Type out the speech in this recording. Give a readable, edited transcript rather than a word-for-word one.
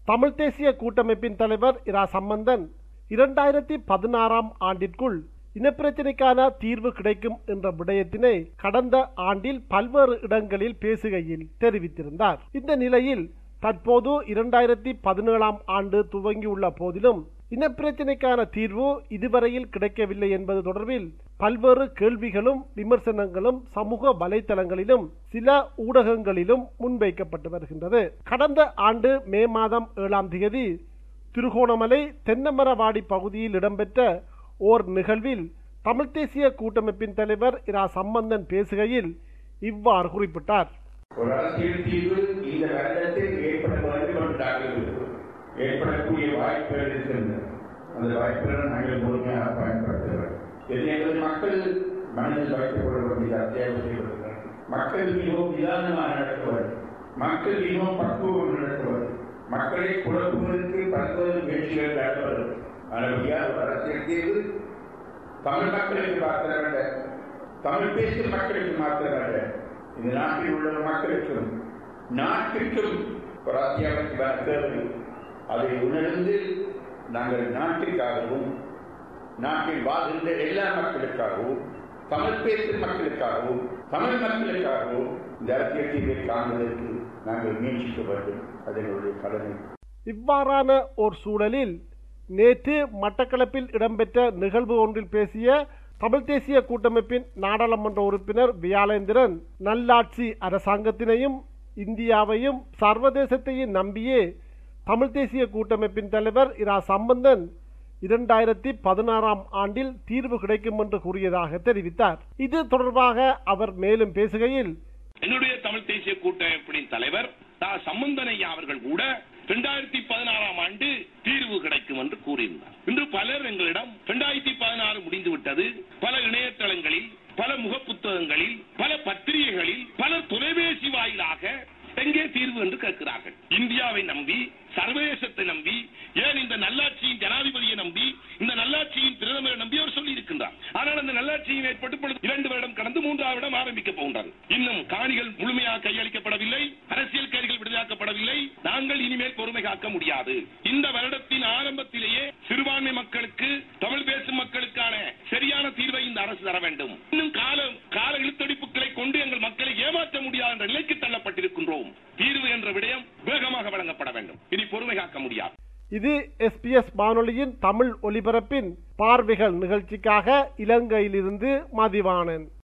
தமிழ் தேசிய கூட்டமைப்பின் தலைவர் இரா சம்பந்தன் 2016 ஆண்டிற்குள் இனப்பிரச்சினைக்கான தீர்வு கிடைக்கும் என்ற விடயத்தினை கடந்த ஆண்டில் பல்வேறு இடங்களில் பேசுகையில் தெரிவித்திருந்தார். இந்த நிலையில் தற்போது 2017 ஆண்டு துவங்கியுள்ள போதிலும் இனப்பிரச்சினைக்கான தீர்வு இதுவரையில் கிடைக்கவில்லை என்பது தொடர்பில் பல்வேறு கேள்விகளும் விமர்சனங்களும் சமூக வலைதளங்களிலும் சில ஊடகங்களிலும் முன்வைக்கப்பட்டு வருகின்றது. கடந்த ஆண்டு மே மாதம் 7ஆம் தேதி திருகோணமலை தென்னமரவாடி பகுதியில் இடம்பெற்ற ஓர் நிகழ்வில் தமிழ் தேசிய கூட்டமைப்பின் தலைவர் இரா சம்பந்தன் பேசுகையில் இவ்வாறு குறிப்பிட்டார். ஒரு அரசியல் தீர்வு இந்த வருடத்தில் ஏற்பட வேண்டும் என்று ஏற்படக்கூடிய வாய்ப்புகள் இருக்கின்றன. அந்த வாய்ப்புகளை நாங்கள் முழுமையாக பயன்படுத்துகிறோம். மக்கள் மனதில் வைத்துக் கொள்ள வேண்டிய அத்தியாவசியம். மக்கள் மிகவும் நிதானமாக நடக்க வேண்டும். மக்கள் மிகவும் பக்குவம் நடக்க வேண்டும். மக்களை குழப்புவதற்கு பல்வேறு முயற்சிகள் நடத்த வேண்டும். ஆனால் அரசியல் தீர்வு தமிழ் மக்களுக்கு மாத்திரமல்ல, தமிழ் பேசும் மக்களுக்கு மாத்திரமல்ல, இந்த நாட்டில் உள்ள மக்களுக்கும் நாட்டிற்கும் ஒரு அத்தியாவசியமான தேவை. அதை உணர்ந்து நாங்கள் நாட்டிற்காகவும் நாட்டில் வாழ்கின்ற எல்லா மக்களுக்காகவும் தமிழ் பேசும் மக்களுக்காகவும் தமிழ் மக்களுக்காகவும் இந்த அரசியல் தீர்வை காண்பதற்கு நாங்கள் முயற்சிக்க வேண்டும். அதனுடைய கடமை. இவ்வாறான ஒரு சூழலில் நேற்று மட்டக்களப்பில் இடம்பெற்ற நிகழ்வு ஒன்றில் பேசிய தமிழ் தேசிய கூட்டமைப்பின் நாடாளுமன்ற உறுப்பினர் வியாழேந்திரன், நல்லாட்சி அரசாங்கத்தினையும் இந்தியாவையும் சர்வதேசத்தையும் நம்பியே தமிழ் தேசிய கூட்டமைப்பின் தலைவர் இரா சம்பந்தன் 2016 ஆண்டில் தீர்வு கிடைக்கும் என்று கூறியதாக தெரிவித்தார். இது தொடர்பாக அவர் மேலும் பேசுகையில், என்னுடைய தமிழ் தேசிய கூட்டமைப்பின் தலைவர் சம்பந்தன் ஐயா அவர்கள் கூட 2016 ஆண்டு தீர்வு கிடைக்கும் என்று கூறியிருந்தார். இன்று பலர் எங்களிடம் 2016 முடிந்துவிட்டது, பல இணையதளங்களில், பல முக புத்தகங்களில், பல பத்திரிகைகளில், பல தொலைபேசி வாயிலாக எங்கே தீர்வு என்று கேட்கிறார்கள். இந்தியாவை நம்பி, சர்வதேசத்தை நம்பி, ஏன் இந்த நல்லாட்சியின் ஜனாதிபதியை நம்பி, இந்த நல்லாட்சியின் பிரதமரை நம்பி அவர் சொல்லி இருக்கின்றார். ஆனால் அந்த நல்லாட்சியின் ஏற்பட்டு 2 வருடம் கடந்து 3ஆம் வருடம் ஆரம்பிக்க போகின்றது. இன்னும் காணிகள் முழுமையாக கையளிக்கப்படவில்லை, அரசியல் கைதிகள் விடுதலாக்கப்படவில்லை. நாங்கள் இனிமேல் பொறுமை காக்க முடியாது. இந்த வருடத்தின் ஆரம்பத்திலேயே சிறுபான்மை மக்களுக்கு, தமிழ் பேசும் மக்களுக்கான சரியான தீர்வை இந்த அரசு தர வேண்டும். இன்னும் கால இழுத்தடிப்புகளை கொண்டு எங்கள் மக்களை ஏமாற்ற முடியாது என்ற நிலைக்கு தள்ளப்பட்டிருக்கின்றோம். தீர்வு என்ற விடயம் வேகமாக வழங்கப்பட வேண்டும். இனி பொறுமை காக்க முடியாது. இது SBS வானொலியின் தமிழ் ஒலிபரப்பின் பார்வைகள் நிகழ்ச்சிக்காக இலங்கையிலிருந்து மதிவாணன்.